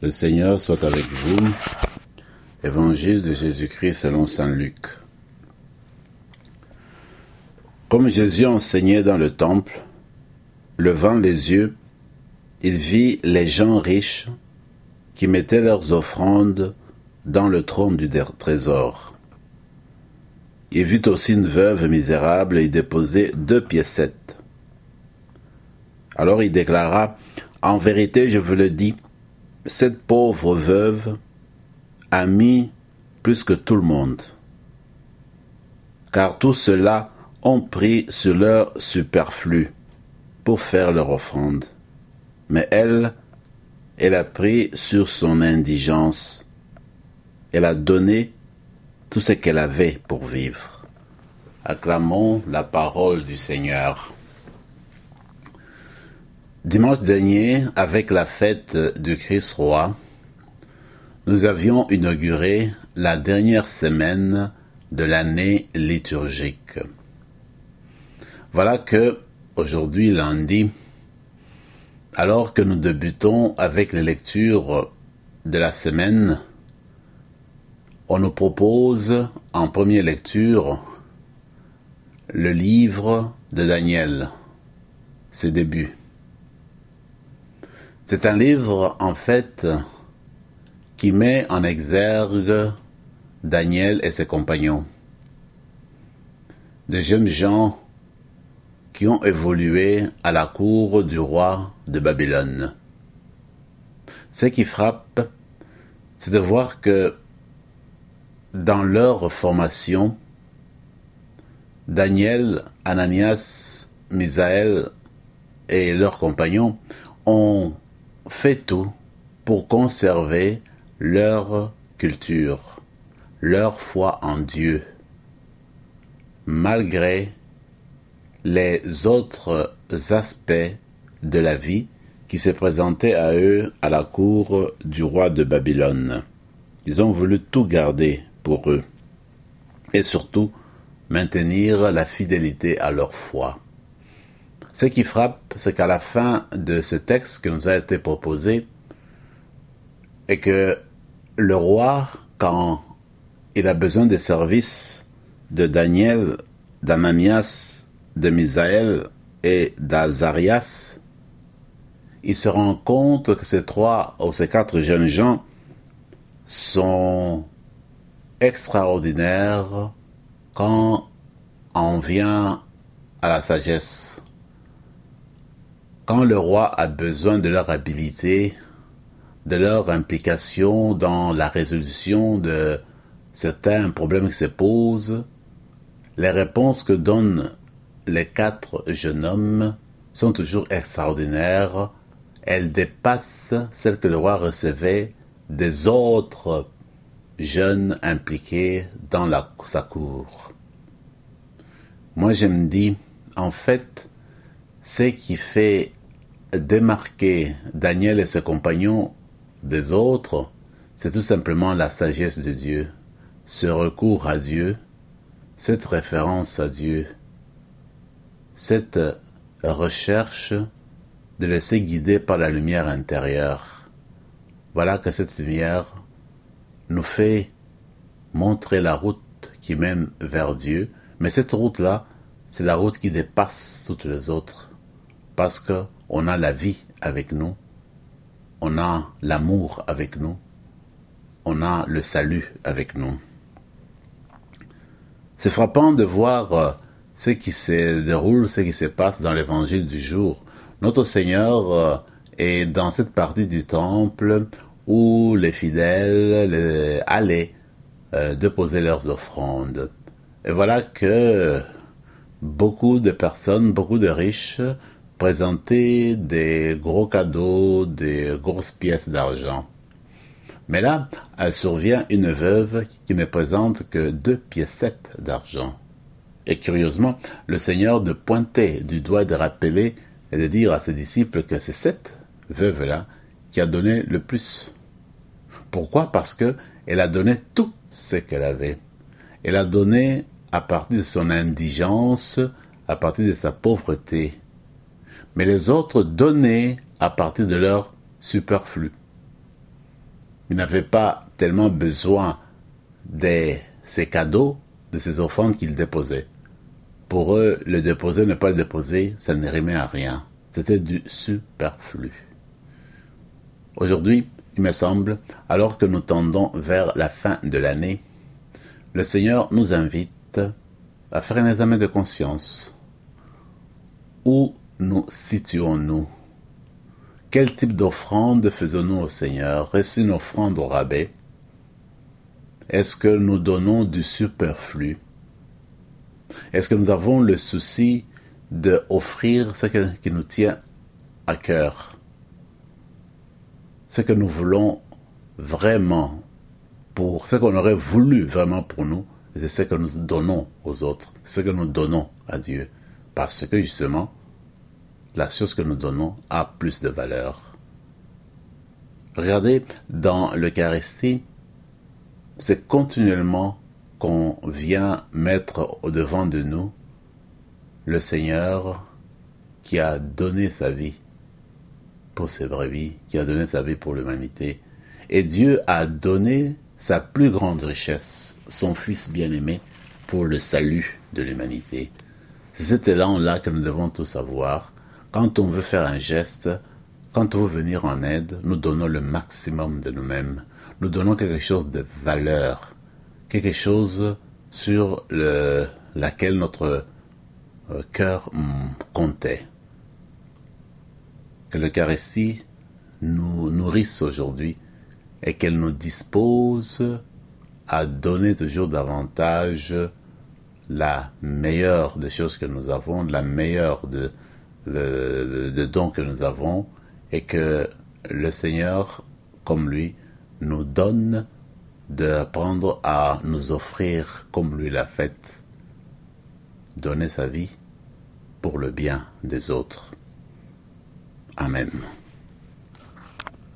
Le Seigneur soit avec vous. Évangile de Jésus-Christ selon saint Luc. Comme Jésus enseignait dans le temple, levant les yeux, il vit les gens riches qui mettaient leurs offrandes dans le trône du trésor. Il vit aussi une veuve misérable y déposer 2 piécettes. Alors il déclara, « En vérité, je vous le dis, cette pauvre veuve a mis plus que tout le monde, car tous ceux-là ont pris sur leur superflu pour faire leur offrande. Mais elle a pris sur son indigence. Elle a donné tout ce qu'elle avait pour vivre. » Acclamons la parole du Seigneur. Dimanche dernier, avec la fête du Christ roi, nous avions inauguré la dernière semaine de l'année liturgique. Voilà que, aujourd'hui lundi, alors que nous débutons avec les lectures de la semaine, on nous propose en première lecture le livre de Daniel, ses débuts. C'est un livre, en fait, qui met en exergue Daniel et ses compagnons. Des jeunes gens qui ont évolué à la cour du roi de Babylone. Ce qui frappe, c'est de voir que dans leur formation, Daniel, Ananias, Misaël et leurs compagnons ont fait tout pour conserver leur culture, leur foi en Dieu, malgré les autres aspects de la vie qui se présentaient à eux à la cour du roi de Babylone. Ils ont voulu tout garder pour eux et surtout maintenir la fidélité à leur foi. Ce qui frappe, c'est qu'à la fin de ce texte qui nous a été proposé, est que le roi, quand il a besoin des services de Daniel, d'Ananias, de Misaël et d'Azarias, il se rend compte que ces 3 ou ces 4 jeunes gens sont extraordinaires quand on vient à la sagesse. Quand le roi a besoin de leur habileté, de leur implication dans la résolution de certains problèmes qui se posent, les réponses que donnent les 4 jeunes hommes sont toujours extraordinaires. Elles dépassent celles que le roi recevait des autres jeunes impliqués dans sa cour. Moi, je me dis, en fait, ce qui fait démarquer Daniel et ses compagnons des autres, c'est tout simplement la sagesse de Dieu, ce recours à Dieu, cette référence à Dieu, cette recherche de laisser guider par la lumière intérieure. Voilà que cette lumière nous fait montrer la route qui mène vers Dieu, mais cette route-là, c'est la route qui dépasse toutes les autres, parce qu'on a la vie avec nous, on a l'amour avec nous, on a le salut avec nous. C'est frappant de voir ce qui se déroule, ce qui se passe dans l'évangile du jour. Notre Seigneur est dans cette partie du temple où les fidèles allaient déposer leurs offrandes. Et voilà que beaucoup de personnes, beaucoup de riches présentaient des gros cadeaux, des grosses pièces d'argent. Mais là, survient une veuve qui ne présente que 2 piécettes d'argent. Et curieusement, le Seigneur de pointer du doigt, de rappeler et de dire à ses disciples que c'est cette veuve-là qui a donné le plus. Pourquoi? Parce qu'elle a donné tout ce qu'elle avait. Elle a donné à partir de son indigence, à partir de sa pauvreté. Mais les autres donnaient à partir de leur superflu. Ils n'avaient pas tellement besoin de ces cadeaux, de ces offrandes qu'ils déposaient. Pour eux, le déposer, ne pas le déposer, ça ne rimait à rien. C'était du superflu. Aujourd'hui, il me semble, alors que nous tendons vers la fin de l'année, le Seigneur nous invite à faire un examen de conscience. Où nous situons-nous? Quel type d'offrande faisons-nous au Seigneur? Est-ce une offrande au rabais? Est-ce que nous donnons du superflu? Est-ce que nous avons le souci d'offrir ce qui nous tient à cœur? Ce que nous voulons vraiment pour ce qu'on aurait voulu vraiment pour nous, c'est ce que nous donnons aux autres, ce que nous donnons à Dieu. Parce que justement, la chose que nous donnons a plus de valeur. Regardez, dans l'Eucharistie, c'est continuellement qu'on vient mettre au devant de nous le Seigneur qui a donné sa vie pour ses brebis, qui a donné sa vie pour l'humanité. Et Dieu a donné sa plus grande richesse, son Fils bien-aimé, pour le salut de l'humanité. C'est cet élan-là que nous devons tous avoir. Quand on veut faire un geste, quand on veut venir en aide, nous donnons le maximum de nous-mêmes. Nous donnons quelque chose de valeur, quelque chose sur laquelle notre cœur comptait. Que l'Eucharistie nous nourrisse aujourd'hui et qu'elle nous dispose à donner toujours davantage la meilleure des choses que nous avons, la meilleure de dons que nous avons, et que le Seigneur, comme lui, nous donne d'apprendre à nous offrir comme lui l'a fait, donner sa vie pour le bien des autres. Amen.